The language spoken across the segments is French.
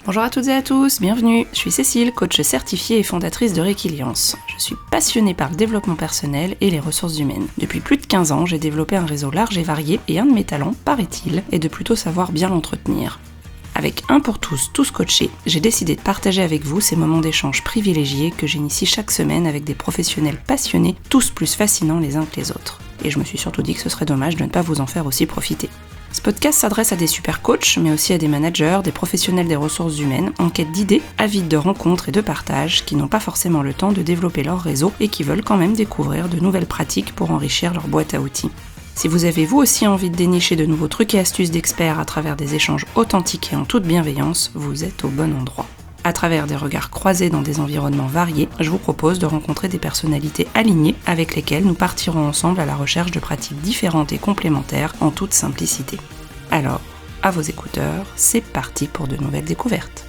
Bonjour à toutes et à tous, bienvenue. Je suis Cécile, coach certifiée et fondatrice de Réquiliance. Je suis passionnée par le développement personnel et les ressources humaines. Depuis plus de 15 ans, j'ai développé un réseau large et varié et un de mes talents, paraît-il, est de plutôt savoir bien l'entretenir. Avec Un pour tous coachés, j'ai décidé de partager avec vous ces moments d'échange privilégiés que j'initie chaque semaine avec des professionnels passionnés, tous plus fascinants les uns que les autres. Et je me suis surtout dit que ce serait dommage de ne pas vous en faire aussi profiter. Ce podcast s'adresse à des super coachs, mais aussi à des managers, des professionnels des ressources humaines, en quête d'idées, avides de rencontres et de partage, qui n'ont pas forcément le temps de développer leur réseau et qui veulent quand même découvrir de nouvelles pratiques pour enrichir leur boîte à outils. Si vous avez vous aussi envie de dénicher de nouveaux trucs et astuces d'experts à travers des échanges authentiques et en toute bienveillance, vous êtes au bon endroit. À travers des regards croisés dans des environnements variés, je vous propose de rencontrer des personnalités alignées avec lesquelles nous partirons ensemble à la recherche de pratiques différentes et complémentaires en toute simplicité. Alors, à vos écouteurs, c'est parti pour de nouvelles découvertes.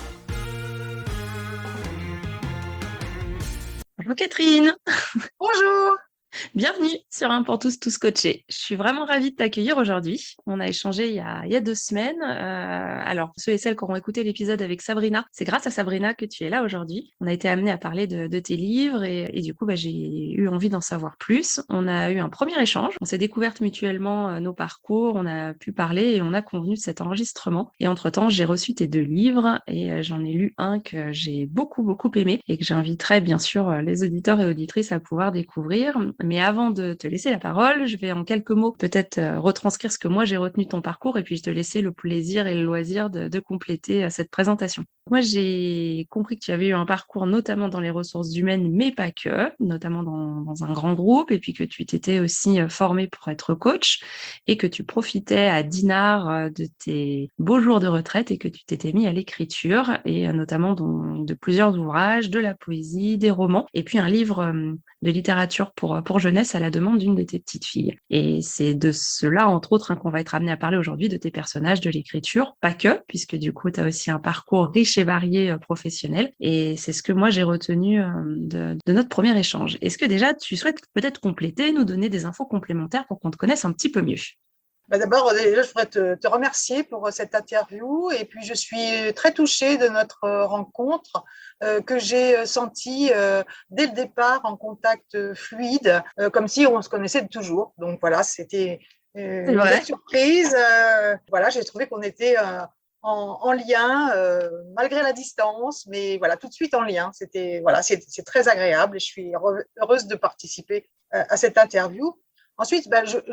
Bonjour Catherine. Bonjour. Bienvenue sur Un pour tous coachés. Je suis vraiment ravie de t'accueillir aujourd'hui. On a échangé il y a 2 semaines. Alors, ceux et celles qui auront écouté l'épisode avec Sabrina, c'est grâce à Sabrina que tu es là aujourd'hui. On a été amené à parler de tes livres et du coup, j'ai eu envie d'en savoir plus. On a eu un premier échange. On s'est découvertes mutuellement nos parcours. On a pu parler et on a convenu de cet enregistrement. Et entre-temps, j'ai reçu tes 2 livres et j'en ai lu un que j'ai beaucoup aimé et que j'inviterai bien sûr les auditeurs et auditrices à pouvoir découvrir. Mais avant de te laisser la parole, je vais en quelques mots peut-être retranscrire ce que moi j'ai retenu de ton parcours et puis je te laisser le plaisir et le loisir de compléter cette présentation. Moi, j'ai compris que tu avais eu un parcours notamment dans les ressources humaines, mais pas que, notamment dans un grand groupe, et puis que tu t'étais aussi formé pour être coach et que tu profitais à Dinard de tes beaux jours de retraite et que tu t'étais mis à l'écriture et notamment de plusieurs ouvrages, de la poésie, des romans et puis un livre de littérature pour jeunesse à la demande d'une de tes petites filles. Et c'est de cela, entre autres, qu'on va être amené à parler aujourd'hui, de tes personnages, de l'écriture, pas que, puisque du coup, tu as aussi un parcours riche et varié professionnel. Et c'est ce que moi, j'ai retenu de notre premier échange. Est-ce que déjà, tu souhaites peut-être compléter, nous donner des infos complémentaires pour qu'on te connaisse un petit peu mieux? D'abord, déjà, je voudrais te remercier pour cette interview. Et puis, je suis très touchée de notre rencontre que j'ai sentie dès le départ en contact fluide, comme si on se connaissait de toujours. Donc, voilà, c'était C'est une vrai. belle surprise. Voilà, j'ai trouvé qu'on était en lien, malgré la distance, mais voilà, tout de suite en lien. C'était, voilà, c'est très agréable et je suis heureuse de participer à cette interview. Ensuite,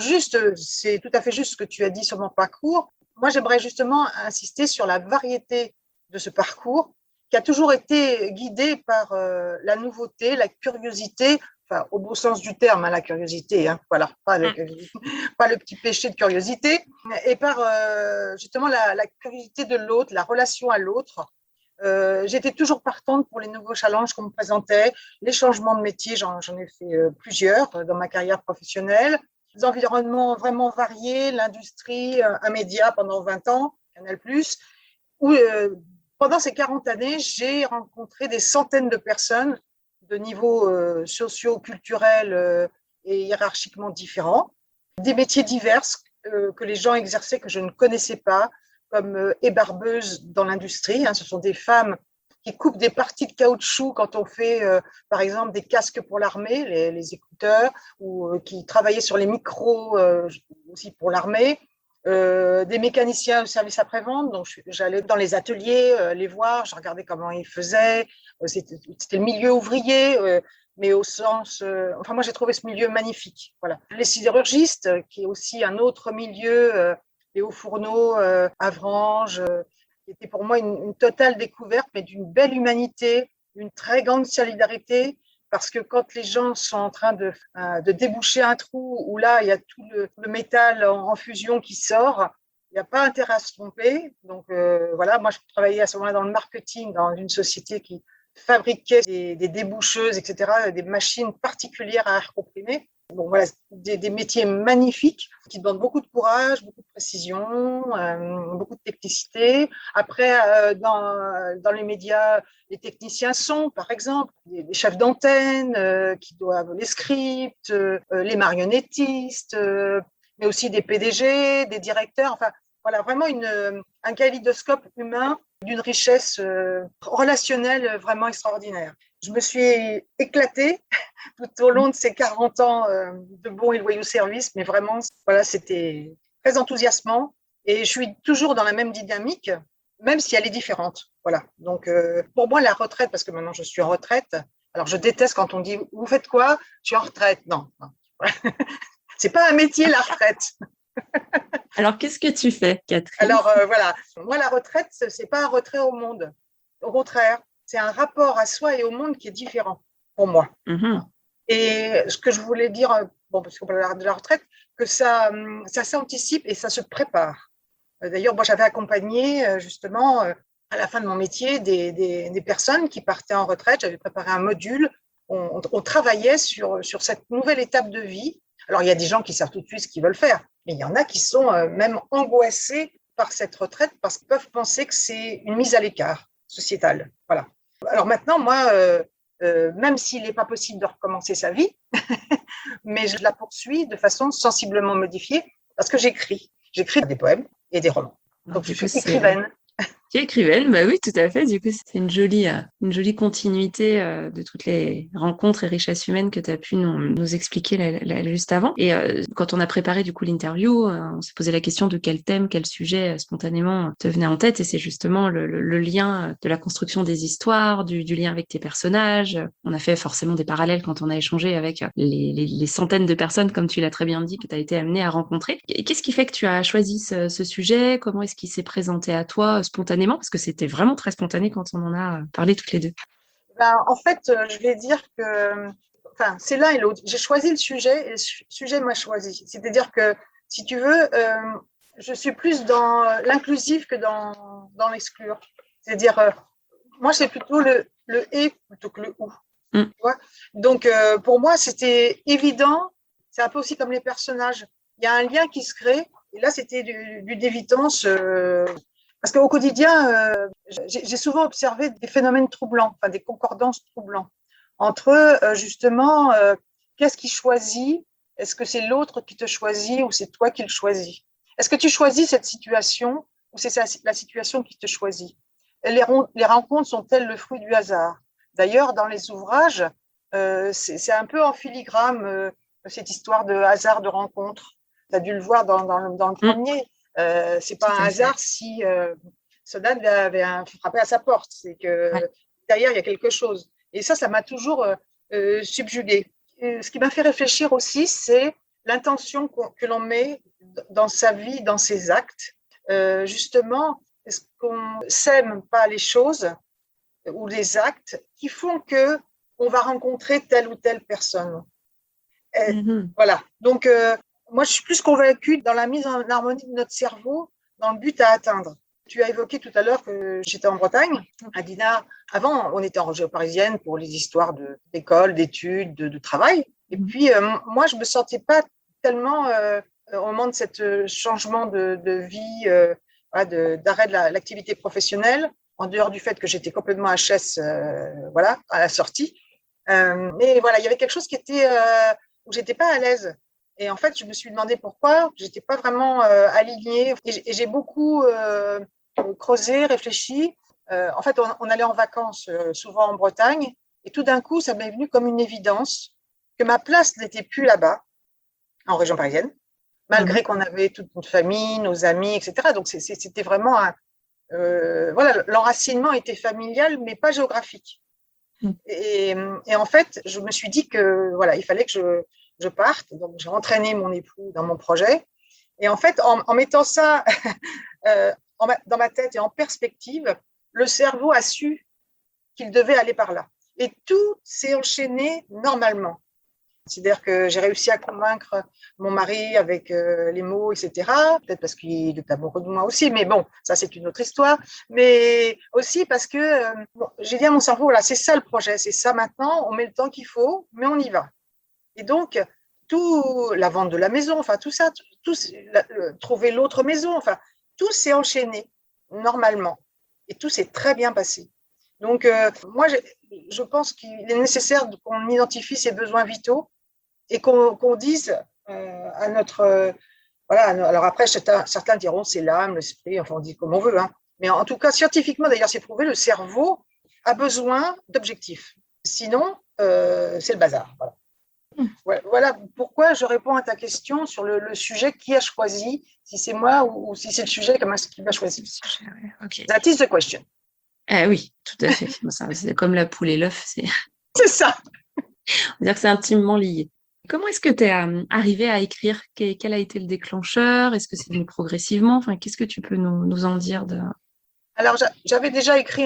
c'est tout à fait juste ce que tu as dit sur mon parcours. Moi, j'aimerais justement insister sur la variété de ce parcours qui a toujours été guidé par la nouveauté, la curiosité, enfin, au beau sens du terme, hein, la curiosité, hein, voilà, pas le petit péché de curiosité, et par justement la curiosité de l'autre, la relation à l'autre. J'étais toujours partante pour les nouveaux challenges qu'on me présentait, les changements de métier, j'en ai fait plusieurs dans ma carrière professionnelle, des environnements vraiment variés, l'industrie, un média pendant 20 ans, Canal+, où pendant ces 40 années, j'ai rencontré des centaines de personnes de niveaux socio-culturels et hiérarchiquement différents, des métiers divers que les gens exerçaient que je ne connaissais pas, comme ébarbeuses dans l'industrie. Hein, ce sont des femmes qui coupent des parties de caoutchouc quand on fait, par exemple, des casques pour l'armée, les écouteurs, ou qui travaillaient sur les micros aussi pour l'armée. Des mécaniciens au service après-vente, donc j'allais dans les ateliers les voir, je regardais comment ils faisaient. C'était le milieu ouvrier, mais au sens. Enfin, moi, j'ai trouvé ce milieu magnifique. Voilà. Les sidérurgistes, qui est aussi un autre milieu, les hauts fourneaux, Avranches, qui était pour moi une totale découverte, mais d'une belle humanité, d'une très grande solidarité. Parce que quand les gens sont en train de déboucher un trou où là, il y a tout le métal en fusion qui sort, il n'y a pas intérêt à se tromper. Donc voilà, moi je travaillais à ce moment-là dans le marketing, dans une société qui fabriquait des déboucheuses, etc., des machines particulières à air comprimé. Bon, voilà, des métiers magnifiques qui demandent beaucoup de courage, beaucoup de précision, beaucoup de technicité. Après, dans les médias, les techniciens son, par exemple, les chefs d'antenne qui doivent les scripts, les marionnettistes, mais aussi des PDG, des directeurs. Enfin, voilà, vraiment un kaléidoscope humain d'une richesse relationnelle vraiment extraordinaire. Je me suis éclatée tout au long de ces 40 ans de bons et loyaux services, mais vraiment, voilà, c'était très enthousiasmant et je suis toujours dans la même dynamique, même si elle est différente. Voilà. Donc, pour moi, la retraite, parce que maintenant je suis en retraite, alors je déteste quand on dit « Vous faites quoi ?» Je suis en retraite. Non, non. C'est pas un métier, la retraite. Alors, qu'est-ce que tu fais, Catherine? Alors, voilà. Moi, la retraite, c'est pas un retrait au monde. Au contraire, c'est un rapport à soi et au monde qui est différent pour moi. Mhm. Et ce que je voulais dire, bon, parce qu'on parle de la retraite, que ça s'anticipe et ça se prépare. D'ailleurs, moi, j'avais accompagné justement à la fin de mon métier des personnes qui partaient en retraite. J'avais préparé un module. On travaillait sur cette nouvelle étape de vie. Alors, il y a des gens qui savent tout de suite ce qu'ils veulent faire, mais il y en a qui sont même angoissés par cette retraite parce qu'ils peuvent penser que c'est une mise à l'écart sociétale. Voilà. Alors maintenant, moi, même s'il n'est pas possible de recommencer sa vie, mais je la poursuis de façon sensiblement modifiée parce que j'écris. J'écris des poèmes et des romans. Alors, Donc, je du coup, suis écrivaine. tu es écrivaine, bah oui, tout à fait. Du coup, c'est une jolie continuité de toutes les rencontres et richesses humaines que tu as pu nous expliquer juste avant. Et quand on a préparé du coup l'interview, on s'est posé la question de quel thème, quel sujet spontanément te venait en tête. Et c'est justement le lien de la construction des histoires, du lien avec tes personnages. On a fait forcément des parallèles quand on a échangé avec les centaines de personnes, comme tu l'as très bien dit, que tu as été amenée à rencontrer. Et qu'est-ce qui fait que tu as choisi ce sujet? Comment est-ce qu'il s'est présenté à toi spontanément? Parce que c'était vraiment très spontané quand on en a parlé toutes les deux. Ben, en fait, je vais dire que enfin, c'est l'un et l'autre. J'ai choisi le sujet et le sujet m'a choisi. C'est-à-dire que, si tu veux, je suis plus dans l'inclusif que dans l'exclure. C'est-à-dire, moi, c'est plutôt le et plutôt que le ou. Mm. Tu vois. Donc, pour moi, c'était évident. C'est un peu aussi comme les personnages. Il y a un lien qui se crée. Et là, c'était du d'évidence. Parce qu'au quotidien, j'ai souvent observé des phénomènes troublants, enfin des concordances troublantes entre justement qu'est-ce qui choisit? Est-ce que c'est l'autre qui te choisit ou c'est toi qui le choisis? Est-ce que tu choisis cette situation ou c'est la situation qui te choisit? Les rencontres sont-elles le fruit du hasard? D'ailleurs, dans les ouvrages, c'est un peu en filigrane cette histoire de hasard de rencontre. Tu as dû le voir dans le Mm. premier. C'est pas Tout un à fait. hasard si Sodan avait frappé à sa porte. C'est que Ouais. derrière, il y a quelque chose. Et ça m'a toujours subjuguée. Ce qui m'a fait réfléchir aussi, c'est l'intention que l'on met dans sa vie, dans ses actes. Justement, est-ce qu'on sème pas les choses ou les actes qui font que on va rencontrer telle ou telle personne. Et, Mhm. voilà. Donc, moi, je suis plus convaincue dans la mise en harmonie de notre cerveau dans le but à atteindre. Tu as évoqué tout à l'heure que j'étais en Bretagne, à Dinard. Avant, on était en région parisienne pour les histoires d'école, d'études, de travail. Et puis, moi, je me sentais pas tellement, au moment de ce changement de vie, d'arrêt de l'activité professionnelle, en dehors du fait que j'étais complètement HS, voilà, à la sortie. Mais voilà, il y avait quelque chose qui était où j'étais pas à l'aise. Et en fait, je me suis demandé pourquoi. J'étais pas vraiment alignée. Et j'ai beaucoup creusé, réfléchi. En fait, on allait en vacances souvent en Bretagne. Et tout d'un coup, ça m'est venu comme une évidence que ma place n'était plus là-bas, en région parisienne, malgré Mhm. qu'on avait toute notre famille, nos amis, etc. Donc, c'était vraiment voilà, l'enracinement était familial, mais pas géographique. Mhm. Et en fait, je me suis dit que voilà, il fallait que je parte. Donc, j'ai entraîné mon époux dans mon projet. Et en fait, en mettant ça dans ma tête et en perspective, le cerveau a su qu'il devait aller par là. Et tout s'est enchaîné normalement. C'est-à-dire que j'ai réussi à convaincre mon mari avec les mots, etc. Peut-être parce qu'il est amoureux de moi aussi, mais bon, ça c'est une autre histoire. Mais aussi parce que bon, j'ai dit à mon cerveau, voilà, c'est ça le projet, c'est ça maintenant, on met le temps qu'il faut, mais on y va. Et donc, tout, la vente de la maison, enfin tout ça, trouver l'autre maison, enfin, tout s'est enchaîné normalement. Et tout s'est très bien passé. Donc, moi, je pense qu'il est nécessaire qu'on identifie ses besoins vitaux et qu'on dise à notre. Voilà, alors après, certains diront c'est l'âme, l'esprit, enfin, on dit comme on veut, hein, Mais en tout cas, scientifiquement, d'ailleurs, c'est prouvé, le cerveau a besoin d'objectifs. Sinon, c'est le bazar. Voilà. Voilà pourquoi je réponds à ta question sur le sujet qui a choisi, si c'est moi ou si c'est le sujet qui va choisir. Ok. That is the question. Oui, tout à fait. C'est comme la poule et l'œuf, C'est ça. on va dire que c'est intimement lié. Comment est-ce que tu es arrivé à écrire? Quel a été le déclencheur? Est-ce que c'est venu progressivement? Enfin, qu'est-ce que tu peux nous en dire de... Alors, j'avais déjà écrit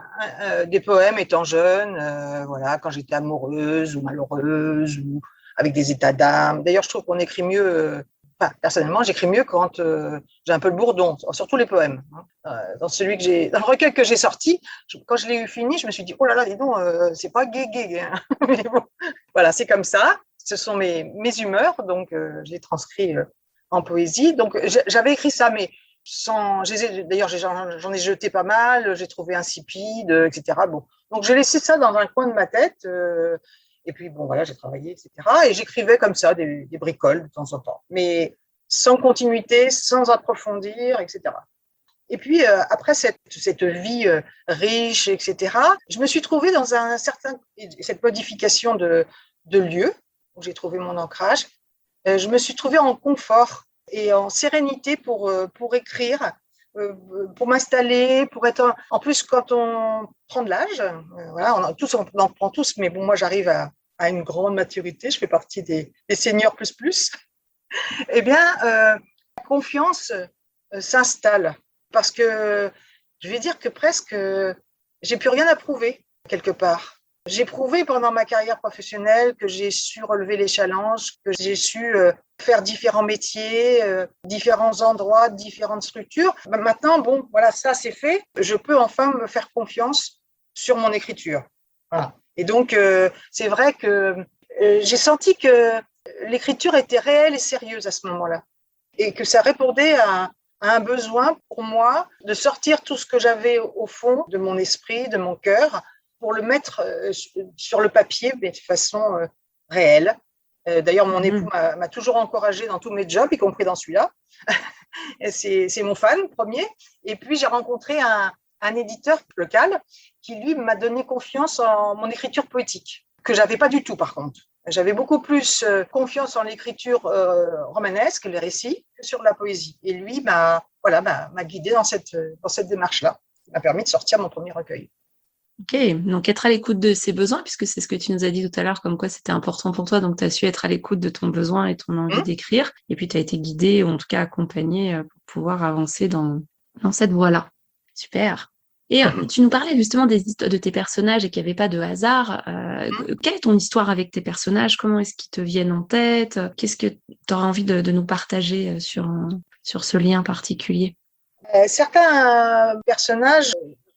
des poèmes étant jeune, voilà, quand j'étais amoureuse ou malheureuse ou avec des états d'âme. D'ailleurs, je trouve qu'on écrit mieux. Personnellement, j'écris mieux quand j'ai un peu le bourdon, surtout les poèmes. Dans le recueil que j'ai sorti, quand je l'ai eu fini, je me suis dit, oh là là, dis donc, c'est pas gay. Hein. Mais bon, voilà, c'est comme ça. Ce sont mes humeurs, donc je les transcris en poésie. Donc, j'avais écrit ça, mais d'ailleurs, j'en ai jeté pas mal, j'ai trouvé insipide, etc. Bon, donc j'ai laissé ça dans un coin de ma tête. Et puis, bon, voilà, j'ai travaillé, etc. Et j'écrivais comme ça des bricoles de temps en temps, mais sans continuité, sans approfondir, etc. Et puis, après cette vie riche, etc., je me suis trouvée dans cette modification de lieu, où j'ai trouvé mon ancrage. Je me suis trouvée en confort et en sérénité pour écrire, pour m'installer, pour être... En plus, quand on prend de l'âge, voilà, on en prend tous, mais bon, moi, j'arrive à une grande maturité, je fais partie des seniors plus, eh bien, la confiance s'installe parce que je vais dire que presque, j'ai plus rien à prouver quelque part. J'ai prouvé pendant ma carrière professionnelle que j'ai su relever les challenges, que j'ai su faire différents métiers, différents endroits, différentes structures. Maintenant, bon, voilà, ça c'est fait. Je peux enfin me faire confiance sur mon écriture. Voilà. Et donc, c'est vrai que j'ai senti que l'écriture était réelle et sérieuse à ce moment-là. Et que ça répondait à un besoin pour moi de sortir tout ce que j'avais au fond de mon esprit, de mon cœur, pour le mettre sur le papier, mais de façon réelle. D'ailleurs, mon époux m'a toujours encouragée dans tous mes jobs, y compris dans celui-là. C'est mon fan premier. Et puis, j'ai rencontré un éditeur local qui, lui, m'a donné confiance en mon écriture poétique, que je n'avais pas du tout, par contre. J'avais beaucoup plus confiance en l'écriture romanesque, les récits, que sur la poésie. Et lui m'a guidée dans cette démarche-là. Il m'a permis de sortir mon premier recueil. Ok, donc être à l'écoute de ses besoins, puisque c'est ce que tu nous as dit tout à l'heure, comme quoi c'était important pour toi, donc tu as su être à l'écoute de ton besoin et ton envie d'écrire, et puis tu as été guidée, ou en tout cas accompagnée pour pouvoir avancer dans cette voie-là. Super. Et tu nous parlais justement de tes personnages et qu'il n'y avait pas de hasard. Quelle est ton histoire avec tes personnages? Comment est-ce qu'ils te viennent en tête? Qu'est-ce que tu auras envie de nous partager sur ce lien particulier? Certains personnages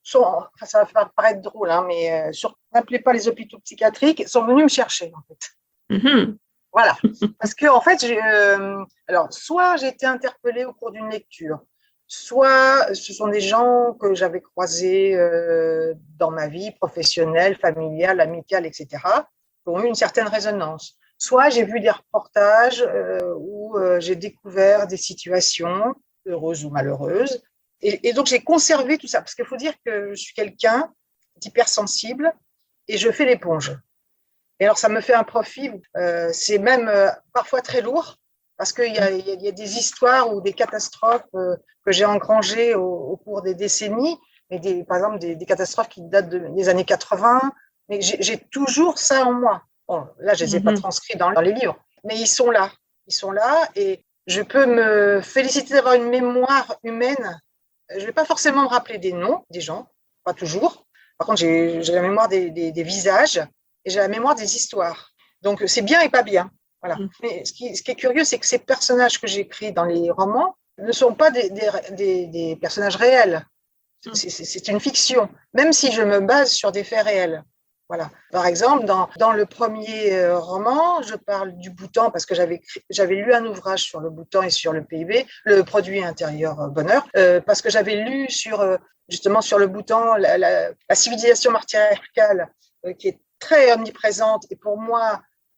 ça va paraître drôle, hein, mais n'appelez pas les hôpitaux psychiatriques, sont venus me chercher, en fait. Voilà. Parce que, en fait, alors, soit j'ai été interpellée au cours d'une lecture, soit ce sont des gens que j'avais croisés dans ma vie professionnelle, familiale, amicale, etc., qui ont eu une certaine résonance. Soit j'ai vu des reportages où j'ai découvert des situations, heureuses ou malheureuses, et donc j'ai conservé tout ça, parce qu'il faut dire que je suis quelqu'un d'hypersensible et je fais l'éponge. Et alors, ça me fait un profit, c'est même parfois très lourd, parce qu'il y a des histoires ou des catastrophes que j'ai engrangées au cours des décennies, mais par exemple des catastrophes qui datent des années 80, mais j'ai toujours ça en moi. Bon, là, je ne les ai pas transcrits dans les livres, mais ils sont là. Ils sont là et je peux me féliciter d'avoir une mémoire humaine. Je ne vais pas forcément me rappeler des noms des gens, pas toujours. Par contre, j'ai la mémoire des visages et j'ai la mémoire des histoires. Donc, c'est bien et pas bien. Voilà. Mais ce qui est curieux, c'est que ces personnages que j'écris dans les romans ne sont pas des personnages réels. C'est une fiction, même si je me base sur des faits réels. Voilà. Par exemple, dans le premier roman, je parle du Bhoutan parce que j'avais lu un ouvrage sur le Bhoutan et sur le PIB, le produit intérieur bonheur, parce que j'avais lu justement sur le Bhoutan la civilisation matriarcale qui est très omniprésente et pour moi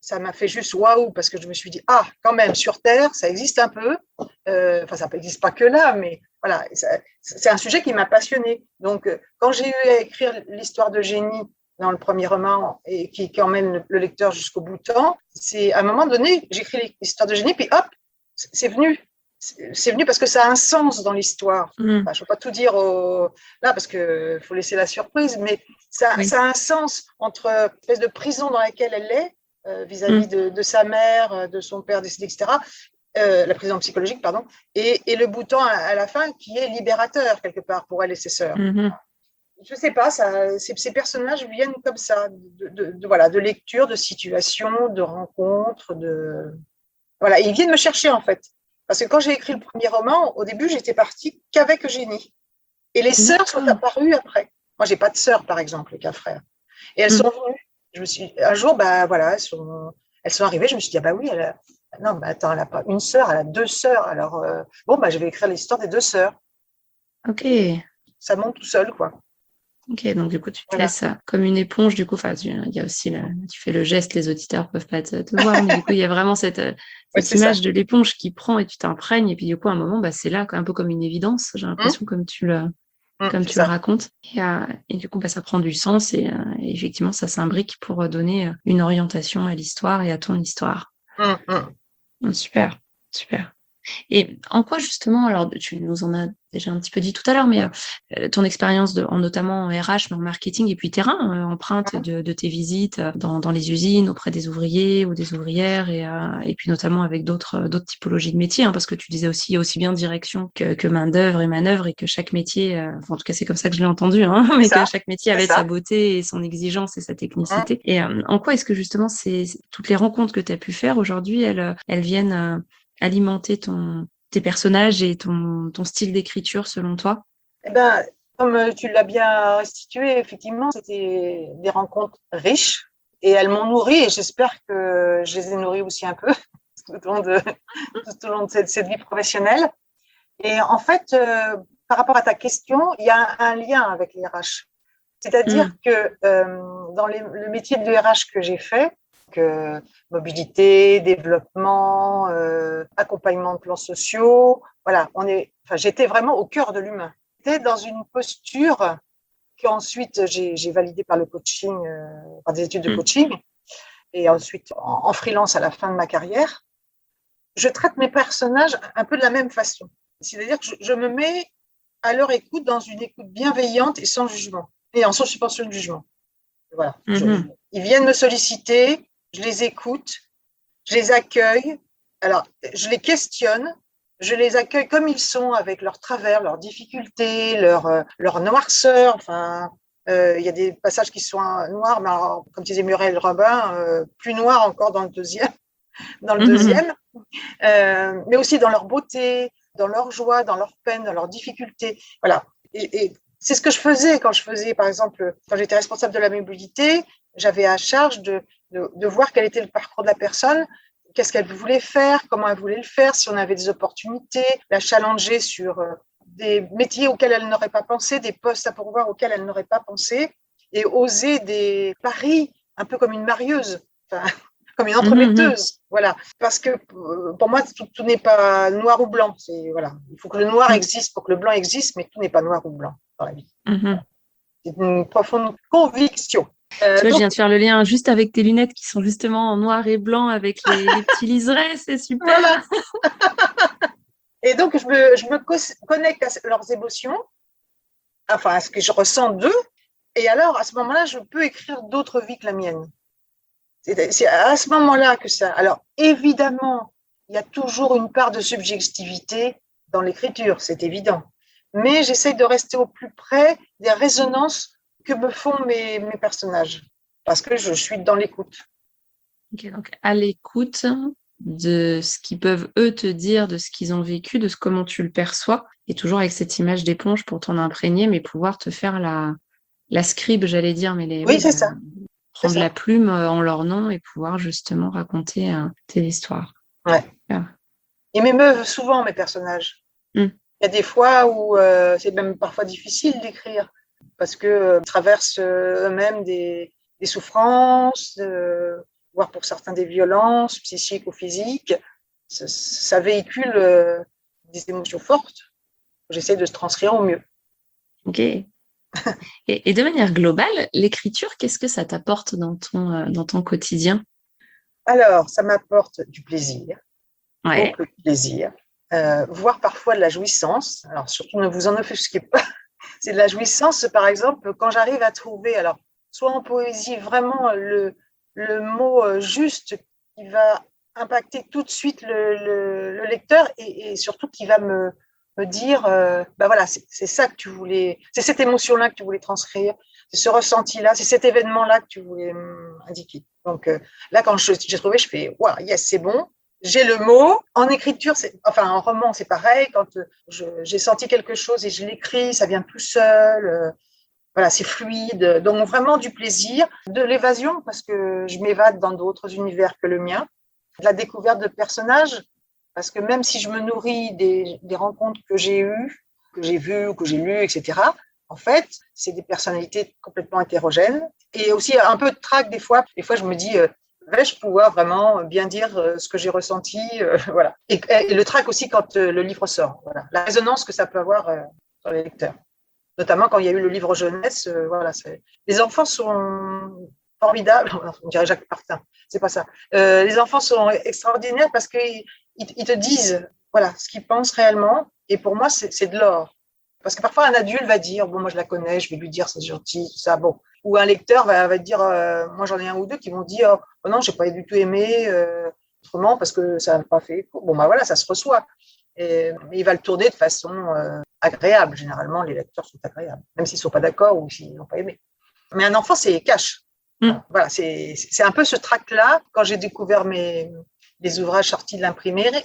ça m'a fait juste waouh, parce que je me suis dit, ah, quand même, sur Terre, ça existe un peu. Enfin, ça n'existe pas que là, mais voilà, c'est un sujet qui m'a passionnée. Donc, quand j'ai eu à écrire l'histoire de génie dans le premier roman et qui emmène le lecteur jusqu'au bout du temps, c'est à un moment donné, j'écris l'histoire de génie, puis hop, c'est venu. C'est venu parce que ça a un sens dans l'histoire. Enfin, je ne veux pas tout dire là parce qu'il faut laisser la surprise, mais ça a un sens entre l'espèce de prison dans laquelle elle est vis-à-vis de sa mère, de son père décédé, etc. La prison psychologique, pardon, et le bouton à la fin qui est libérateur quelque part pour elle et ses sœurs. Je ne sais pas, ces personnages viennent comme ça, voilà, de lecture, de situation, de rencontres, voilà, ils viennent me chercher en fait. Parce que quand j'ai écrit le premier roman, au début, j'étais partie qu'avec Eugénie. Et les sœurs sont apparues après. Moi, j'ai pas de sœurs, par exemple, qu'un frère. Et elles sont venues. Un jour, bah voilà, elles sont arrivées. Je me suis dit, ah bah oui, non, mais attends, elle n'a pas une sœur, elle a 2 sœurs. Alors, bon, bah, je vais écrire l'histoire des 2 sœurs. Ok. Ça monte tout seul, quoi. Ok, donc du coup, tu te laisses comme une éponge, du coup, il y a aussi, tu fais le geste, les auditeurs peuvent pas te voir, mais du coup, il y a vraiment cette image de l'éponge qui prend et tu t'imprègnes, et puis du coup, à un moment, bah, c'est là, un peu comme une évidence, j'ai l'impression, comme tu le racontes, et du coup, bah, ça prend du sens, et effectivement, ça s'imbrique pour donner une orientation à l'histoire et à ton histoire. Super, super. Et en quoi justement, alors tu nous en as déjà un petit peu dit tout à l'heure, mais ton expérience notamment en RH, mais en marketing et puis terrain, empreinte de tes visites dans les usines, auprès des ouvriers ou des ouvrières, et puis notamment avec d'autres typologies de métiers, parce que tu disais aussi, il y a aussi bien direction que main-d'œuvre et manœuvre, et que chaque métier, en tout cas c'est comme ça que je l'ai entendu, mais que chaque métier avait sa beauté et son exigence et sa technicité. Et en quoi est-ce que justement toutes les rencontres que tu as pu faire aujourd'hui, elles viennent alimenter tes personnages et ton style d'écriture selon toi? Eh ben, comme tu l'as bien restitué, effectivement, c'était des rencontres riches et elles m'ont nourri et j'espère que je les ai nourries aussi un peu tout au long de cette vie professionnelle. Et en fait, par rapport à ta question, il y a un lien avec les RH. C'est-à-dire que dans le métier de RH que j'ai fait, mobilité, développement, accompagnement de plans sociaux. Voilà, j'étais vraiment au cœur de l'humain. J'étais dans une posture qu'ensuite j'ai validée par le coaching, par des études de coaching, et ensuite en freelance à la fin de ma carrière. Je traite mes personnages un peu de la même façon. C'est-à-dire que je me mets à leur écoute dans une écoute bienveillante et sans jugement, et en sans suspension de jugement. Voilà. Ils viennent me solliciter, je les écoute, je les accueille. Alors, je les questionne, je les accueille comme ils sont, avec leurs travers, leurs difficultés, leur noirceur. Enfin, il y a des passages qui sont noirs, mais alors, comme disait Muriel Robin, plus noirs encore dans le deuxième. Mais aussi dans leur beauté, dans leur joie, dans leur peine, dans leurs difficultés. Voilà. Et c'est ce que je faisais quand par exemple, quand j'étais responsable de la mobilité, j'avais à charge de voir quel était le parcours de la personne, qu'est-ce qu'elle voulait faire, comment elle voulait le faire, si on avait des opportunités, la challenger sur des métiers auxquels elle n'aurait pas pensé, des postes à pourvoir auxquels elle n'aurait pas pensé, et oser des paris, un peu comme une marieuse, comme une entremetteuse. Voilà. Parce que pour moi, tout n'est pas noir ou blanc. Voilà. Il faut que le noir existe pour que le blanc existe, mais tout n'est pas noir ou blanc dans la vie. C'est une profonde conviction. Tu vois, je viens de faire le lien juste avec tes lunettes qui sont justement en noir et blanc avec les petits liserés, c'est super. Voilà. Et donc, je me connecte à leurs émotions, enfin, à ce que je ressens d'eux. Et alors, à ce moment-là, je peux écrire d'autres vies que la mienne. C'est à ce moment-là que ça. Alors, évidemment, il y a toujours une part de subjectivité dans l'écriture, c'est évident. Mais j'essaye de rester au plus près des résonances que me font mes personnages, parce que je suis dans l'écoute. Okay, donc à l'écoute de ce qu'ils peuvent eux te dire, de ce qu'ils ont vécu, de comment tu le perçois, et toujours avec cette image d'éponge pour t'en imprégner, mais pouvoir te faire la scribe, j'allais dire, mais c'est ça. Prendre la plume en leur nom et pouvoir justement raconter tes histoires. Ouais. Ils m'émeuvent souvent, mes personnages. Il y a des fois où c'est même parfois difficile d'écrire parce qu'ils traversent eux-mêmes des souffrances, voire pour certains des violences psychiques ou physiques. Ça véhicule des émotions fortes que j'essaie de se transcrire au mieux. Ok. Et de manière globale, l'écriture, qu'est-ce que ça t'apporte dans ton quotidien? Alors, ça m'apporte du plaisir, Ouais. beaucoup de plaisir, voire parfois de la jouissance. Alors, surtout, ne vous en offusquez pas. C'est de la jouissance, par exemple, quand j'arrive à trouver, alors, soit en poésie, vraiment le mot juste qui va impacter tout de suite le lecteur et surtout qui va me dire, bah voilà, c'est ça que tu voulais, c'est cette émotion-là que tu voulais transcrire, c'est ce ressenti-là, c'est cet événement-là que tu voulais indiquer. Donc là, quand j'ai trouvé, je fais, waouh, yes, c'est bon, j'ai le mot. En écriture, enfin en roman, c'est pareil. Quand j'ai senti quelque chose et je l'écris, ça vient tout seul. Voilà, c'est fluide. Donc vraiment du plaisir, de l'évasion parce que je m'évade dans d'autres univers que le mien, de la découverte de personnages parce que même si je me nourris des rencontres que j'ai eues, que j'ai vues, que j'ai lues, etc. En fait, c'est des personnalités complètement hétérogènes et aussi un peu de trac des fois. Des fois, je me dis vais-je pouvoir vraiment bien dire ce que j'ai ressenti voilà. Et le trac aussi quand le livre sort. Voilà. La résonance que ça peut avoir sur les lecteurs. Notamment quand il y a eu le livre jeunesse. Voilà, les enfants sont formidables. On dirait Jacques Martin. C'est pas ça. Les enfants sont extraordinaires parce qu'ils te disent voilà, ce qu'ils pensent réellement. Et pour moi, c'est de l'or. Parce que parfois, un adulte va dire bon, moi, je la connais, je vais lui dire c'est gentil, tout ça. Bon. Ou un lecteur va dire moi, j'en ai un ou deux qui vont dire oh non, j'ai pas du tout aimé autrement parce que ça n'a pas fait. Bon, bah voilà, ça se reçoit. Mais il va le tourner de façon agréable. Généralement, les lecteurs sont agréables, même s'ils ne sont pas d'accord ou s'ils n'ont pas aimé. Mais un enfant, c'est cash. Voilà, c'est un peu ce trac-là. Quand j'ai découvert les ouvrages sortis de l'imprimerie,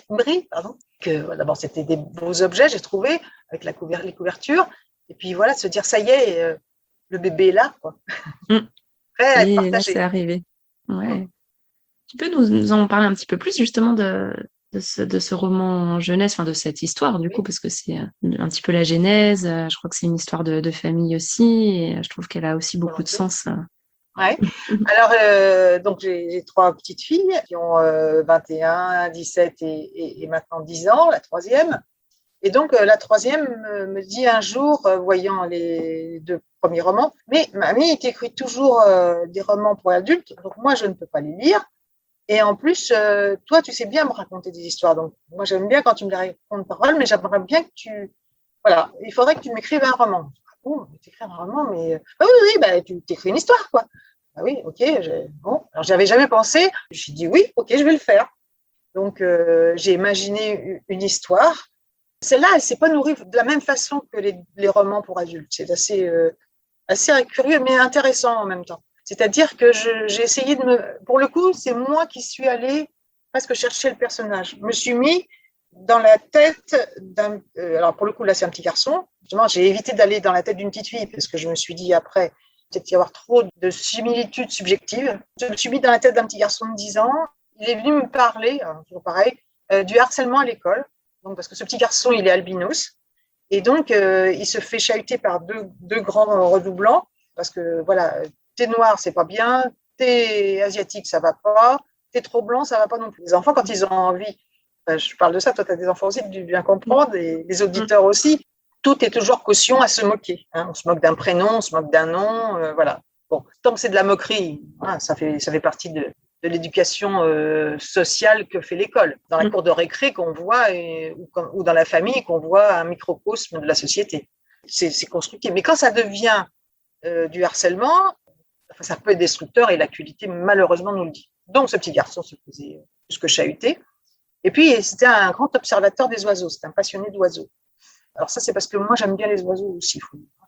que d'abord c'était des beaux objets, j'ai trouvé avec les couvertures, et puis voilà, de se dire ça y est, le bébé est là, quoi. Prêt à être Et là, c'est partagé. arrivé. Ouais. Tu peux nous en parler un petit peu plus justement de ce roman jeunesse, enfin de cette histoire du coup, Oui. parce que c'est un petit peu la genèse. Je crois que c'est une histoire de famille aussi, et je trouve qu'elle a aussi beaucoup de Volontiers. sens. Ouais. Alors, donc j'ai trois petites filles qui ont 21, 17 et maintenant 10 ans, la troisième. Et donc, la troisième me dit un jour, voyant les deux premiers romans, mais mamie, tu écris toujours des romans pour adultes, donc moi, je ne peux pas les lire. Et en plus, toi, tu sais bien me raconter des histoires. Donc, moi, j'aime bien quand tu me les racontes par parole, mais j'aimerais bien que tu... Voilà, il faudrait que tu m'écrives un roman. Ah bon, t'écrire un roman, mais... Ah oui, oui, bah, tu t'écris une histoire, quoi. Ah oui, ok. Bon, alors, j'avais jamais pensé. Je me suis dit, oui, ok, je vais le faire. Donc, j'ai imaginé une histoire. Celle-là, elle ne s'est pas nourrie de la même façon que les romans pour adultes. C'est assez curieux, mais intéressant en même temps. C'est-à-dire que j'ai essayé de me... Pour le coup, c'est moi qui suis allée presque chercher le personnage. Je me suis mis dans la tête d'un... alors pour le coup, là, c'est un petit garçon. Justement, j'ai évité d'aller dans la tête d'une petite fille parce que je me suis dit après, peut-être y avoir trop de similitudes subjectives. Je me suis mis dans la tête d'un petit garçon de 10 ans. Il est venu me parler, toujours pareil, du harcèlement à l'école. Donc, parce que ce petit garçon, il est albinos. Et donc, il se fait chahuter par deux grands redoublants, parce que voilà, t'es noir, c'est pas bien, t'es asiatique, ça va pas, t'es trop blanc, ça va pas non plus. Les enfants, quand ils ont envie, je parle de ça, toi, tu as des enfants aussi, tu bien comprendre, et les auditeurs aussi, tout est toujours caution à se moquer. Hein. On se moque d'un prénom, on se moque d'un nom, voilà. Bon, tant que c'est de la moquerie, voilà, ça fait partie de l'éducation sociale que fait l'école. Dans la cour de récré qu'on voit, ou dans la famille qu'on voit un microcosme de la société. C'est constructif. Mais quand ça devient du harcèlement, enfin, ça peut être destructeur et l'actualité malheureusement nous le dit. Donc ce petit garçon se faisait plus que chahuter. Et puis c'était un grand observateur des oiseaux, c'était un passionné d'oiseaux. Alors ça c'est parce que moi j'aime bien les oiseaux aussi,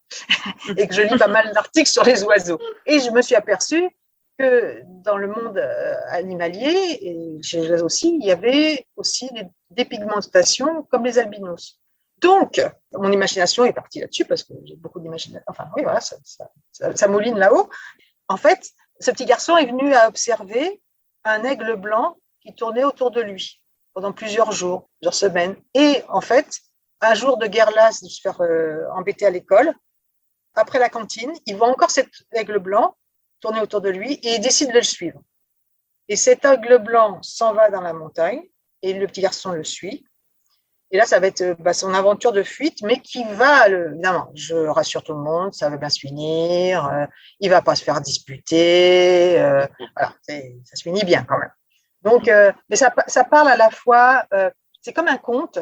et que je lis pas mal d'articles sur les oiseaux. Et je me suis aperçue que dans le monde animalier, et chez les oiseaux aussi, il y avait aussi des dépigmentations comme les albinos. Donc, mon imagination est partie là-dessus parce que j'ai beaucoup d'imagination. Enfin, oui, voilà, ça mouline là-haut. En fait, ce petit garçon est venu à observer un aigle blanc qui tournait autour de lui pendant plusieurs jours, plusieurs semaines. Et en fait, un jour de guerre lasse de se faire embêter à l'école, après la cantine, il voit encore cet aigle blanc tourner autour de lui et il décide de le suivre. Et cet aigle blanc s'en va dans la montagne et le petit garçon le suit. Et là, ça va être son aventure de fuite, mais qui va, évidemment, je rassure tout le monde, ça va bien se finir, il ne va pas se faire disputer, voilà, ça se finit bien quand même. Donc, mais ça parle à la fois, c'est comme un conte,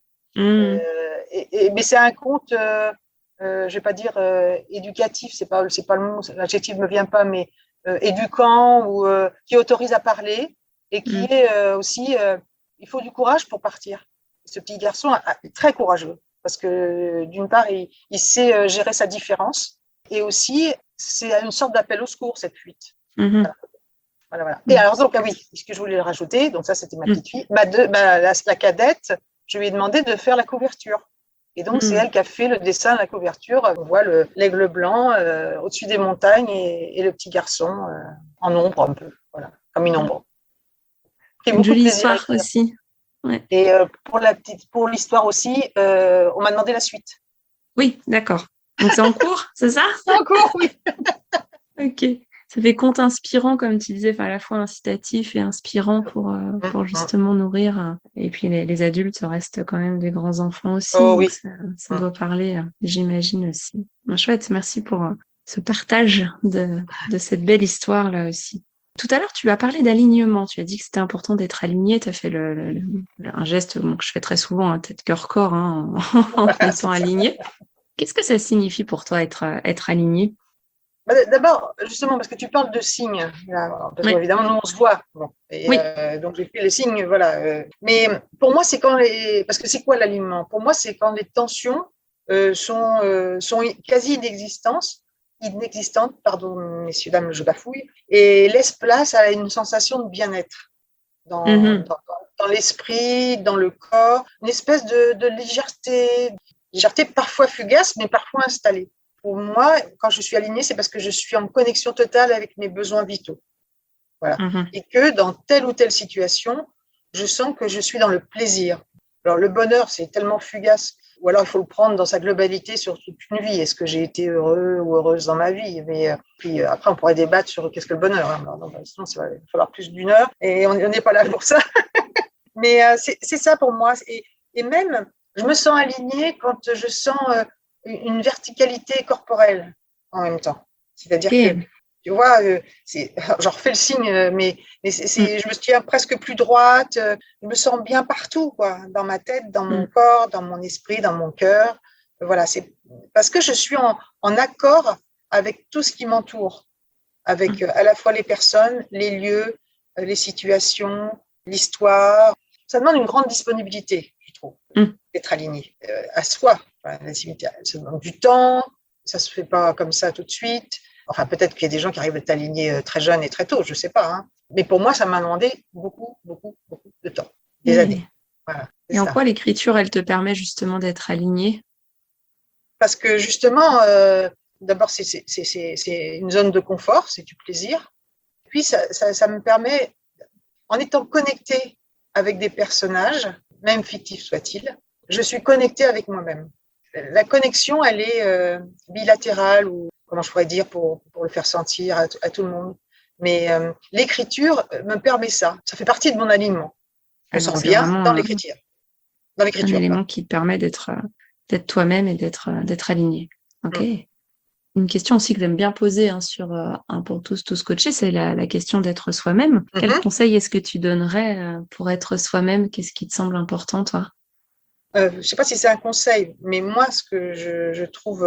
mais c'est un conte, je ne vais pas dire éducatif, c'est pas le mot, l'adjectif ne me vient pas, mais éduquant ou qui autorise à parler et qui est aussi, il faut du courage pour partir. Ce petit garçon est très courageux parce que d'une part, il sait gérer sa différence et aussi, c'est une sorte d'appel au secours, cette fuite. Voilà. Et alors, donc, oui, ce que je voulais rajouter, donc ça, c'était ma petite fille, la cadette, je lui ai demandé de faire la couverture. Et donc, c'est elle qui a fait le dessin de la couverture. On voit l'aigle blanc au-dessus des montagnes et le petit garçon en ombre un peu, voilà, comme une ombre. Une jolie histoire aussi. Ouais. Et pour l'histoire aussi, on m'a demandé la suite. Oui, d'accord. Donc c'est en cours, c'est ça? C'est en cours, oui. Ok. Ça fait conte inspirant, comme tu disais, à la fois incitatif et inspirant pour justement nourrir. Et puis les adultes restent quand même des grands enfants aussi. Oh, donc oui. ça doit parler, j'imagine aussi. Chouette, merci pour ce partage de cette belle histoire là aussi. Tout à l'heure, tu as parlé d'alignement. Tu as dit que c'était important d'être aligné. Tu as fait un geste que je fais très souvent, tête, cœur, corps, en étant aligné. Qu'est-ce que ça signifie pour toi être aligné? D'abord, justement, parce que tu parles de signes, là, parce qu'évidemment, nous, on se voit. Bon, et, donc, j'ai fait les signes, voilà. Mais pour moi, c'est parce que c'est quoi l'alignement? Pour moi, c'est quand les tensions sont quasi inexistantes, pardon, messieurs, dames, je bafouille, et laissent place à une sensation de bien-être dans l'esprit, dans le corps, une espèce de légèreté parfois fugace, mais parfois installée. Pour moi, quand je suis alignée, c'est parce que je suis en connexion totale avec mes besoins vitaux. Voilà. Et que dans telle ou telle situation, je sens que je suis dans le plaisir. Alors, le bonheur, c'est tellement fugace. Ou alors, il faut le prendre dans sa globalité sur toute une vie. Est-ce que j'ai été heureux ou heureuse dans ma vie? Mais puis après, on pourrait débattre sur qu'est-ce que le bonheur. Alors, sinon, il va falloir plus d'une heure. Et on n'est pas là pour ça. Mais c'est ça pour moi. Et même, je me sens alignée quand je sens une verticalité corporelle en même temps. C'est-à-dire que, tu vois, j'en refais le signe, mais je me tiens presque plus droite, je me sens bien partout, quoi, dans ma tête, dans mon corps, dans mon esprit, dans mon cœur. Voilà, c'est parce que je suis en accord avec tout ce qui m'entoure, avec à la fois les personnes, les lieux, les situations, l'histoire. Ça demande une grande disponibilité, je trouve, d'être aligné à soi. Ça demande du temps, ça ne se fait pas comme ça tout de suite. Enfin, peut-être qu'il y a des gens qui arrivent à être alignés très jeunes et très tôt, je ne sais pas. Mais pour moi, ça m'a demandé beaucoup, beaucoup, beaucoup de temps, des années. Voilà, et en quoi l'écriture, elle te permet justement d'être alignée? Parce que justement, d'abord, c'est une zone de confort, c'est du plaisir. Puis, ça me permet, en étant connectée avec des personnages, même fictifs soient-ils, je suis connectée avec moi-même. La connexion, elle est bilatérale, ou comment je pourrais dire pour le faire sentir à tout le monde. Mais l'écriture me permet ça. Ça fait partie de mon alignement. Je me sens bien dans l'écriture. Un élément qui te permet d'être toi-même et d'être aligné. Ok. Une question aussi que j'aime bien poser sur un pour tous coachés, c'est la question d'être soi-même. Quel conseil est-ce que tu donnerais pour être soi-même? Qu'est-ce qui te semble important, toi? Je ne sais pas si c'est un conseil, mais moi, ce que je trouve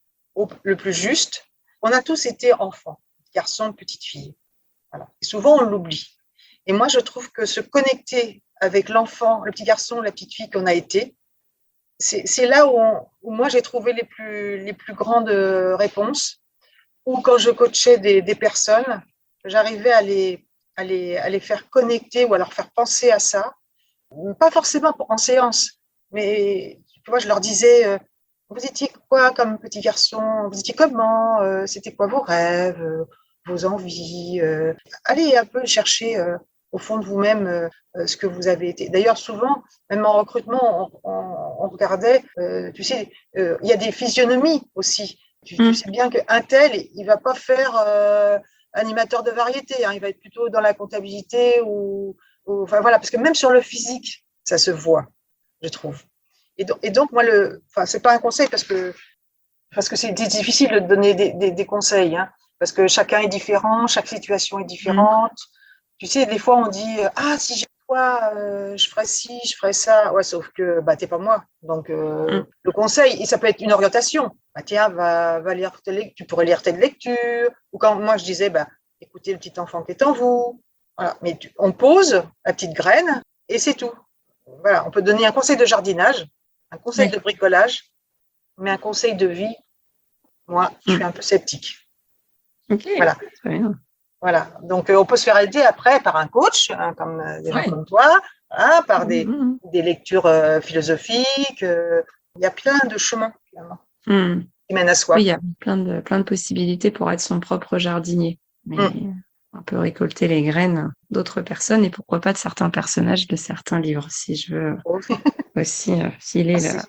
le plus juste, on a tous été enfants, garçons, petites filles. Voilà. Et souvent, on l'oublie. Et moi, je trouve que se connecter avec l'enfant, le petit garçon, la petite fille qu'on a été, c'est là où moi, j'ai trouvé les plus grandes réponses. Ou quand je coachais des personnes, j'arrivais à les faire connecter ou à leur faire penser à ça. Pas forcément en séance, mais tu vois, je leur disais, vous étiez quoi comme petit garçon? Vous étiez comment? C'était quoi vos rêves, vos envies? Allez un peu chercher au fond de vous-même ce que vous avez été. D'ailleurs, souvent, même en recrutement, on regardait, tu sais, il y a des physionomies aussi. Tu sais bien qu'un tel, il ne va pas faire animateur de variété, hein, il va être plutôt dans la comptabilité enfin voilà, parce que même sur le physique, ça se voit, je trouve. Et donc moi, enfin, c'est pas un conseil parce que c'est difficile de donner des conseils, hein, parce que chacun est différent, chaque situation est Mm. différente. Tu sais, des fois, on dit ah, si j'ai toi, je ferais ci, je ferais ça. Ouais, sauf que bah, t'es pas moi. Donc, Mm. le conseil, ça peut être une orientation. Bah, tiens, va lire tu pourrais lire telle lecture. Ou quand moi, je disais, bah, écoutez le petit enfant qui est en vous. Voilà. Mais on pose la petite graine et c'est tout. Voilà. On peut donner un conseil de jardinage, un conseil Ouais. de bricolage, mais un conseil de vie, moi, je suis Mm. un peu sceptique. Ok, Voilà. très bien. Voilà. Donc, on peut se faire aider après par un coach, hein, comme des gens Ouais. comme toi, hein, par Mm, des lectures philosophiques. Il y a plein de chemins, finalement, mm, mm. qui mènent à Oui, soi. il y a plein de possibilités pour être son propre jardinier. Mais Mm. on peut récolter les graines d'autres personnes et pourquoi pas de certains personnages de certains livres, si je veux Oh, aussi filer merci.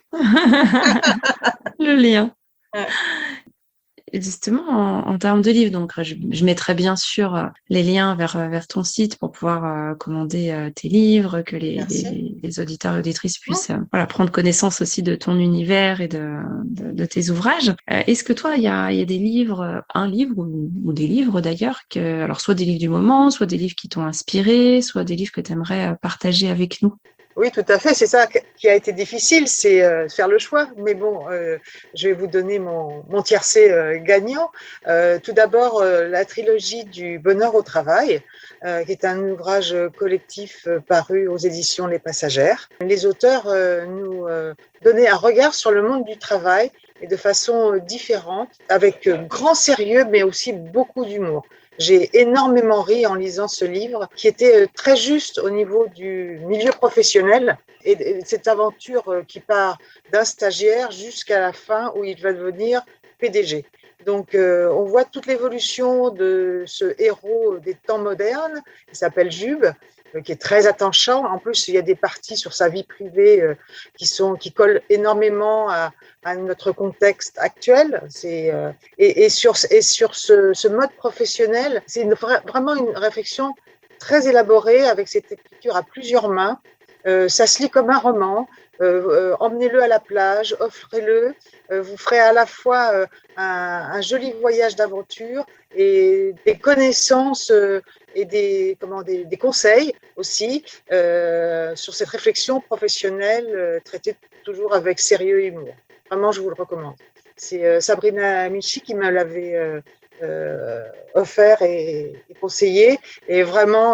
le lien. Ouais, Et justement, en termes de livres, donc je mettrai bien sûr les liens vers ton site pour pouvoir commander tes livres, que merci. les auditeurs et auditrices Mm. puissent voilà, prendre connaissance aussi de ton univers et de tes ouvrages. Est-ce que toi, il y a des livres, un livre ou des livres d'ailleurs, alors soit des livres du moment, soit des livres qui t'ont inspiré, soit des livres que tu aimerais partager avec nous? Oui, tout à fait. C'est ça qui a été difficile, c'est faire le choix. Mais bon, je vais vous donner mon tiercé gagnant. Tout d'abord, la trilogie du Bonheur au travail, qui est un ouvrage collectif paru aux éditions Les Passagères. Les auteurs nous donnaient un regard sur le monde du travail et de façon différente, avec grand sérieux, mais aussi beaucoup d'humour. J'ai énormément ri en lisant ce livre qui était très juste au niveau du milieu professionnel et cette aventure qui part d'un stagiaire jusqu'à la fin où il va devenir PDG. Donc, on voit toute l'évolution de ce héros des temps modernes, qui s'appelle Jube, qui est très attachant. En plus, il y a des parties sur sa vie privée qui collent énormément à notre contexte actuel. Et sur ce mode professionnel, c'est vraiment une réflexion très élaborée avec cette écriture à plusieurs mains. Ça se lit comme un roman. Emmenez-le à la plage, offrez-le. Vous ferez à la fois un joli voyage d'aventure et des connaissances et des conseils aussi sur cette réflexion professionnelle traitée toujours avec sérieux et humour. Vraiment, je vous le recommande. C'est Sabrina Michi qui me l'avait offert et conseillé. Et vraiment,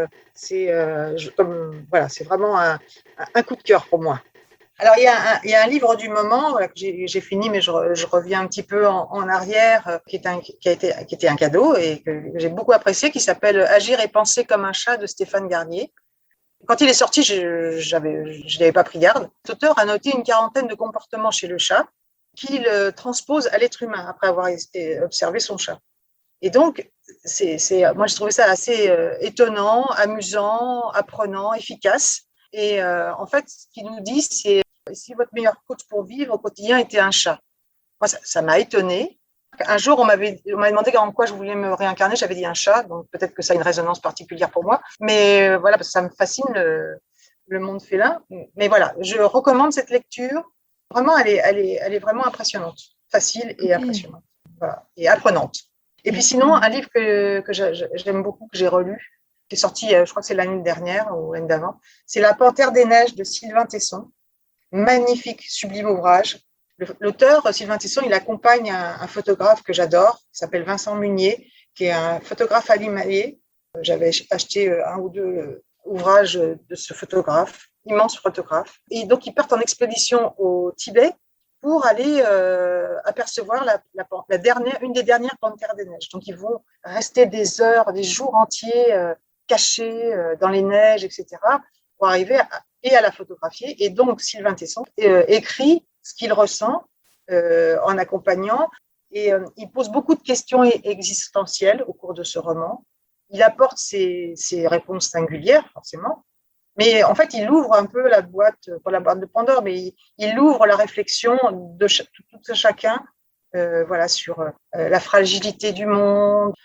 voilà, c'est vraiment un coup de cœur pour moi. Alors, il y a un livre du moment voilà, que j'ai fini, mais je reviens un petit peu en arrière, qui était un cadeau et que j'ai beaucoup apprécié, qui s'appelle Agir et penser comme un chat de Stéphane Garnier. Quand il est sorti, je n'avais pas pris garde. L'auteur a noté une quarantaine de comportements chez le chat qu'il transpose à l'être humain après avoir observé son chat. Et donc, moi, je trouvais ça assez étonnant, amusant, apprenant, efficace. Et en fait, ce qu'il nous dit, c'est si votre meilleur coach pour vivre au quotidien était un chat. Moi, ça m'a étonnée. Un jour, on m'avait demandé en quoi je voulais me réincarner. J'avais dit un chat, donc peut-être que ça a une résonance particulière pour moi. Mais voilà, parce que ça me fascine le monde félin. Mais voilà, je recommande cette lecture. Vraiment, elle est vraiment impressionnante, facile et Ok. impressionnante. Voilà, et apprenante. Et puis Et, sinon, un livre que j'aime beaucoup, que j'ai relu, qui est sorti, je crois que c'est l'année dernière ou l'année d'avant, c'est La Panthère des Neiges de Sylvain Tesson. Magnifique, sublime ouvrage. L'auteur, Sylvain Tesson, il accompagne un photographe que j'adore, qui s'appelle Vincent Munier, qui est un photographe animalier. J'avais acheté un ou deux ouvrages de ce photographe, immense photographe. Et donc, ils partent en expédition au Tibet pour aller apercevoir une des dernières panthères des neiges. Donc, ils vont rester des heures, des jours entiers cachés dans les neiges, etc., pour arriver à la photographier. Et donc, Sylvain Tesson écrit ce qu'il ressent en accompagnant. Et il pose beaucoup de questions existentielles au cours de ce roman. Il apporte ses réponses singulières, forcément. Mais en fait, il ouvre un peu la boîte, pas la boîte de Pandore, mais il ouvre la réflexion de tout chacun voilà, sur la fragilité du monde.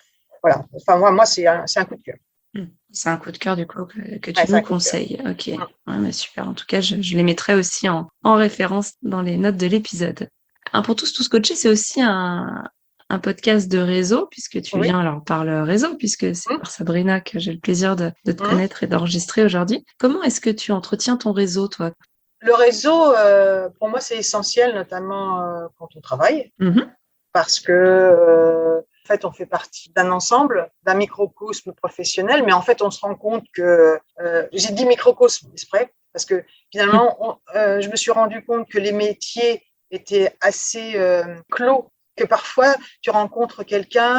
voilà. Enfin, moi c'est un coup de cœur. C'est un coup de cœur du coup que tu Ouais, c'est nous un coup de cœur. conseilles. Ok, ouais, mais super. En tout cas, je les mettrai aussi en référence dans les notes de l'épisode. Un pour tous coachés, c'est aussi un podcast de réseau, puisque tu Oui. viens alors par le réseau, puisque c'est Mmh. par Sabrina que j'ai le plaisir de te Mmh. connaître et d'enregistrer aujourd'hui. Comment est-ce que tu entretiens ton réseau, toi? Le réseau, pour moi, c'est essentiel, notamment quand on travaille, parce que en fait, on fait partie d'un ensemble, d'un microcosme professionnel, mais en fait, on se rend compte que j'ai dit microcosme exprès, parce que finalement, je me suis rendu compte que les métiers étaient assez clos, que parfois tu rencontres quelqu'un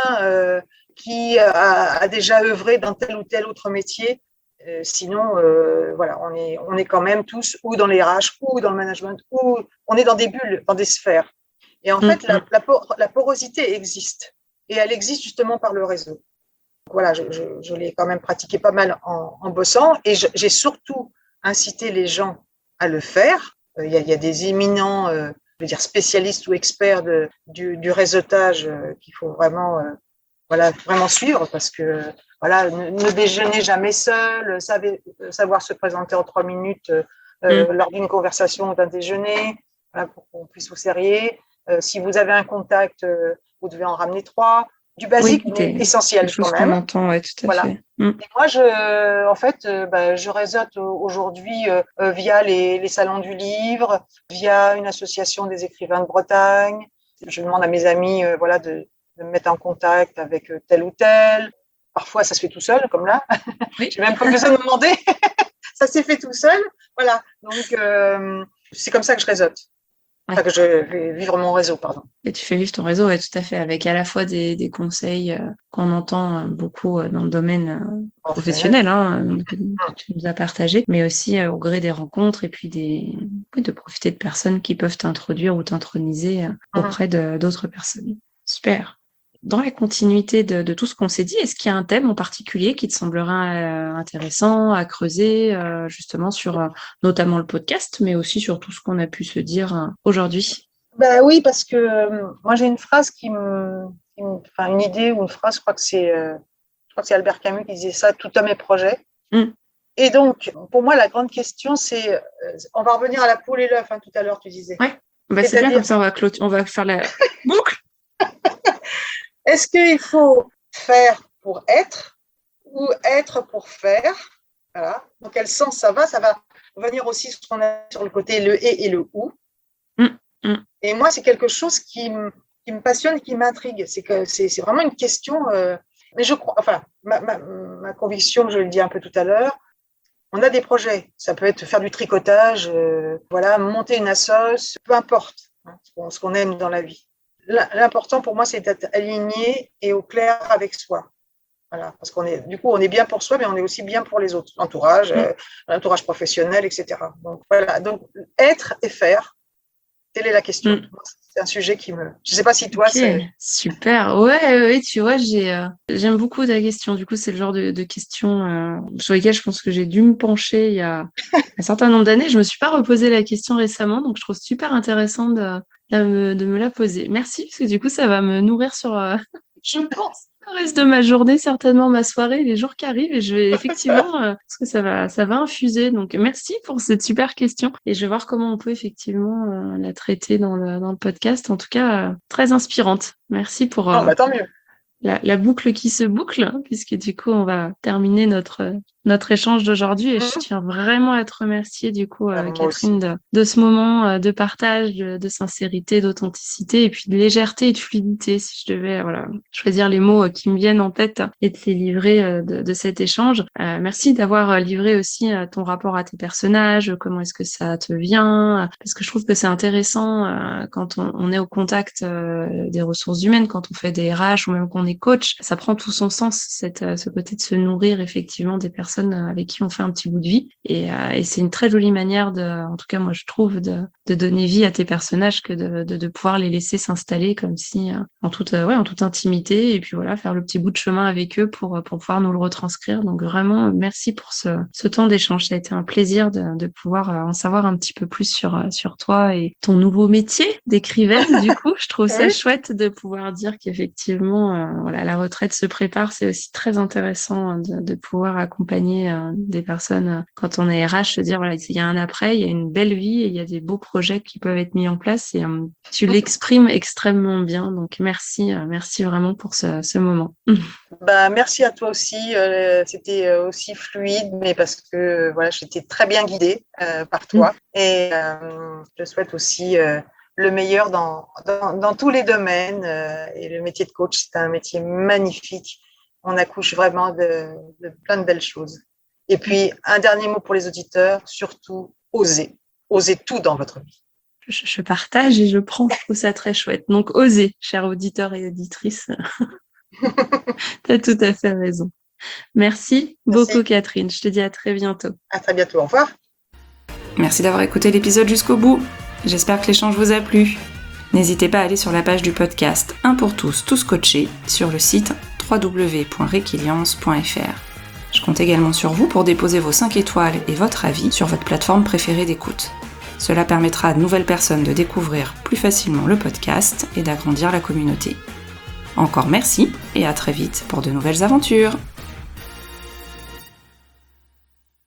qui a déjà œuvré dans tel ou tel autre métier. Sinon, voilà, on est quand même tous ou dans les RH ou dans le management, ou on est dans des bulles, dans des sphères. Et en fait, la porosité existe. Et elle existe justement par le réseau. Voilà, je l'ai quand même pratiqué pas mal en bossant. Et j'ai surtout incité les gens à le faire. Il y a des éminents, je veux dire, spécialistes ou experts du réseautage qu'il faut vraiment, voilà, vraiment suivre parce que voilà, ne déjeunez jamais seul, savoir se présenter en 3 minutes lors d'une conversation ou d'un déjeuner, voilà, pour qu'on puisse vous serrer. Si vous avez un contact, vous devez en ramener 3. Du Oui, basique, mais quelque essentiel quand chose qu'on même. entend, ouais, tout à Voilà. fait. Et moi, en fait, je réseaute aujourd'hui via les salons du livre, via une association des écrivains de Bretagne. Je demande à mes amis, voilà, de me mettre en contact avec tel ou tel. Parfois, ça se fait tout seul, comme là. Oui. J'ai même pas besoin de demander. Ça s'est fait tout seul. Voilà. Donc, c'est comme ça que je réseaute. Enfin, que je vais vivre mon réseau, pardon. Et tu fais vivre ton réseau, ouais, tout à fait, avec à la fois des conseils qu'on entend beaucoup dans le domaine professionnel, que tu nous as partagé, mais aussi au gré des rencontres et puis de profiter de personnes qui peuvent t'introduire ou t'introniser auprès d'autres personnes. Super. Dans la continuité de tout ce qu'on s'est dit, est-ce qu'il y a un thème en particulier qui te semblera intéressant à creuser, justement sur notamment le podcast, mais aussi sur tout ce qu'on a pu se dire aujourd'hui? Ben oui, parce que moi j'ai une phrase enfin une idée ou une phrase, je crois que c'est Albert Camus qui disait ça, tout homme est projet. Et donc, pour moi, la grande question, c'est, on va revenir à la poule et l'œuf, tout à l'heure, tu disais. Ouais, bah, c'est bien comme ça, on va faire la boucle. Est-ce qu'il faut faire pour être ou être pour faire? Voilà. Dans quel sens ça va? Ça va venir aussi sur ce qu'on a sur le côté le et le ou. Et moi, c'est quelque chose qui me passionne et qui m'intrigue. C'est vraiment une question. Mais je crois, enfin, ma conviction, je le dis un peu tout à l'heure, on a des projets. Ça peut être faire du tricotage, voilà, monter une assoce, peu importe ce qu'on aime dans la vie. L'important pour moi, c'est d'être aligné et au clair avec soi. Voilà, parce on est bien pour soi, mais on est aussi bien pour les autres, l'entourage professionnel, etc. Donc voilà, donc être et faire. Telle est la question. C'est un sujet je ne sais pas si toi, c'est... Super. Ouais, tu vois, j'aime beaucoup ta question. Du coup, c'est le genre de questions sur lesquelles je pense que j'ai dû me pencher il y a un certain nombre d'années. Je me suis pas reposé la question récemment, donc je trouve super intéressant de me la poser. Merci, parce que du coup, ça va me nourrir sur, je pense, le reste de ma journée, certainement ma soirée, les jours qui arrivent, et je vais effectivement, parce que ça va infuser. Donc, merci pour cette super question, et je vais voir comment on peut effectivement la traiter dans le podcast. En tout cas, très inspirante. Merci pour tant mieux. la boucle qui se boucle, puisque du coup, on va terminer notre échange d'aujourd'hui, et je tiens vraiment à te remercier, du coup, Catherine, de ce moment de partage, de sincérité, d'authenticité, et puis de légèreté et de fluidité, si je devais choisir les mots qui me viennent en tête et de les livrer de cet échange. Merci d'avoir livré aussi ton rapport à tes personnages, comment est-ce que ça te vient, parce que je trouve que c'est intéressant quand on est au contact des ressources humaines, quand on fait des RH ou même qu'on est coach, ça prend tout son sens, ce côté de se nourrir effectivement des personnes personnes avec qui on fait un petit bout de vie. Et c'est une très jolie manière en tout cas moi je trouve, de donner vie à tes personnages que de pouvoir les laisser s'installer comme si en toute intimité, et puis voilà, faire le petit bout de chemin avec eux pour pouvoir nous le retranscrire. Donc vraiment merci pour ce temps d'échange. Ça a été un plaisir de pouvoir en savoir un petit peu plus sur toi et ton nouveau métier d'écrivaine. Du coup, je trouve ça chouette de pouvoir dire qu'effectivement, voilà, la retraite se prépare. C'est aussi très intéressant de pouvoir accompagner des personnes quand on est RH, se dire voilà, il y a un après, il y a une belle vie et il y a des beaux projets qui peuvent être mis en place. Et tu l'exprimes extrêmement bien. Donc merci vraiment pour ce moment. Bah, merci à toi aussi. C'était aussi fluide, mais parce que voilà, j'étais très bien guidée par toi. Et je souhaite aussi le meilleur dans tous les domaines. Et le métier de coach, c'est un métier magnifique. On accouche vraiment de plein de belles choses. Et puis, un dernier mot pour les auditeurs, surtout, osez. Osez tout dans votre vie. Je partage et je prends, je trouve ça très chouette. Donc, osez, chers auditeurs et auditrices. Tu as tout à fait raison. Merci beaucoup, Catherine. Je te dis à très bientôt. À très bientôt. Au revoir. Merci d'avoir écouté l'épisode jusqu'au bout. J'espère que l'échange vous a plu. N'hésitez pas à aller sur la page du podcast Un pour tous, tous coachés sur le site www.requiliance.fr. Je compte également sur vous pour déposer vos 5 étoiles et votre avis sur votre plateforme préférée d'écoute. Cela permettra à de nouvelles personnes de découvrir plus facilement le podcast et d'agrandir la communauté. Encore merci et à très vite pour de nouvelles aventures.